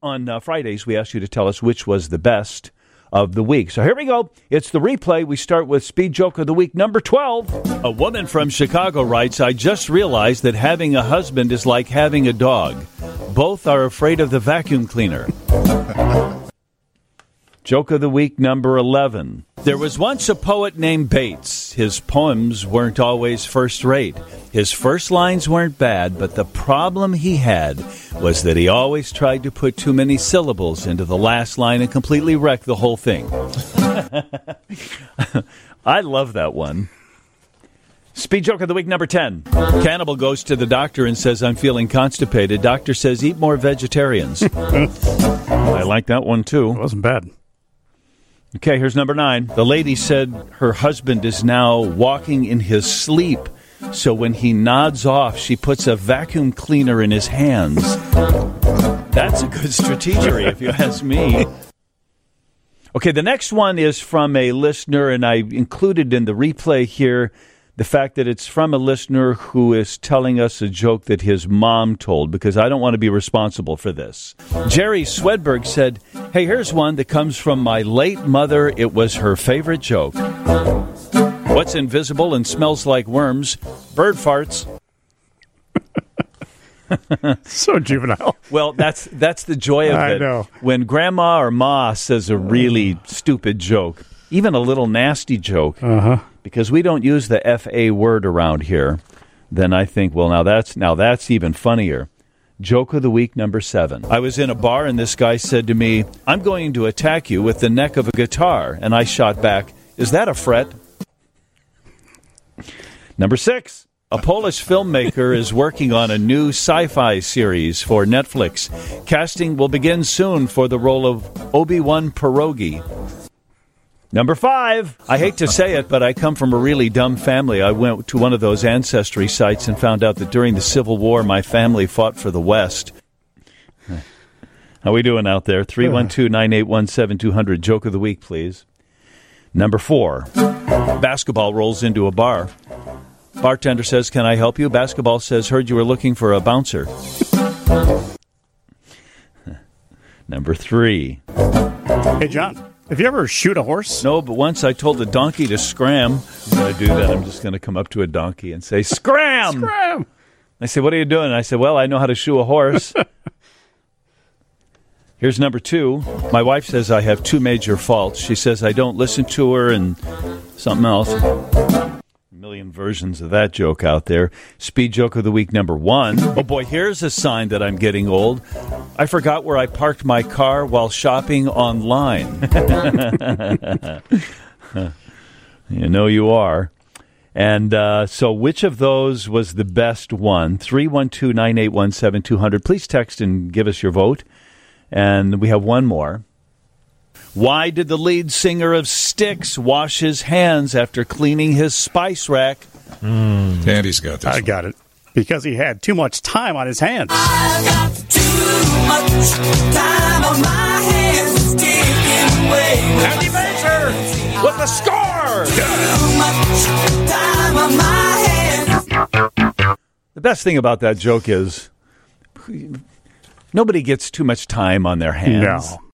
on Fridays, we asked you to tell us which was the best of the week. So here we go. It's the replay. We start with Speed Joke of the Week, number 12. A woman from Chicago writes, I just realized that having a husband is like having a dog. Both are afraid of the vacuum cleaner. Joke of the Week, number 11. There was once a poet named Bates. His poems weren't always first rate. His first lines weren't bad, but the problem he had was that he always tried to put too many syllables into the last line and completely wreck the whole thing. I love that one. Speed Joke of the Week, number 10. Cannibal goes to the doctor and says, I'm feeling constipated. Doctor says, eat more vegetarians. I like that one, too. It wasn't bad. Okay, here's number 9. The lady said her husband is now walking in his sleep, so when he nods off, she puts a vacuum cleaner in his hands. That's a good strategery, if you ask me. Okay, the next one is from a listener, and I included in the replay here the fact that it's from a listener who is telling us a joke that his mom told, because I don't want to be responsible for this. Jerry Swedberg said, hey, here's one that comes from my late mother. It was her favorite joke. What's invisible and smells like worms? Bird farts. So juvenile. Well, that's the joy of it. I know. When Grandma or Ma says a really stupid joke, even a little nasty joke, because we don't use the F-A word around here, then I think, well, now that's even funnier. Joke of the Week, number 7. I was in a bar and this guy said to me, I'm going to attack you with the neck of a guitar. And I shot back, is that a fret? Number 6. A Polish filmmaker is working on a new sci-fi series for Netflix. Casting will begin soon for the role of Obi-Wan Pierogi. Number 5. I hate to say it, but I come from a really dumb family. I went to one of those ancestry sites and found out that during the Civil War, my family fought for the West. How we doing out there? 312-981-7200. Joke of the Week, please. Number 4. Basketball rolls into a bar. Bartender says, can I help you? Basketball says, heard you were looking for a bouncer. Number 3. Hey, John. Have you ever shoot a horse? No, but once I told a donkey to scram. I'm going to do that. I'm just going to come up to a donkey and say, scram! Scram! I say, what are you doing? I said, well, I know how to shoe a horse. Here's number 2. My wife says I have 2 major faults. She says I don't listen to her and something else. A million versions of that joke out there. Speed Joke of the Week, number 1. Oh, boy, here's a sign that I'm getting old. I forgot where I parked my car while shopping online. You know you are. And so which of those was the best one? 312-981-7200. Please text and give us your vote. And we have one more. Why did the lead singer of Styx wash his hands after cleaning his spice rack? Andy's got this. I got it. Because he had too much time on his hands. I got too much time on my hands. It's taking away. Andy Baser with the score! Too much time on my hands. The best thing about that joke is nobody gets too much time on their hands. No.